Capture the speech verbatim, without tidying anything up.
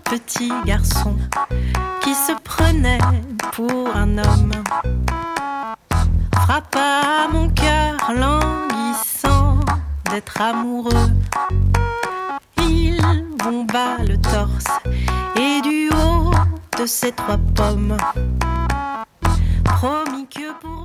petit garçon qui se prenait pour un homme frappa mon cœur languissant d'être amoureux. Il bomba le torse et du haut de ses trois pommes promit que pour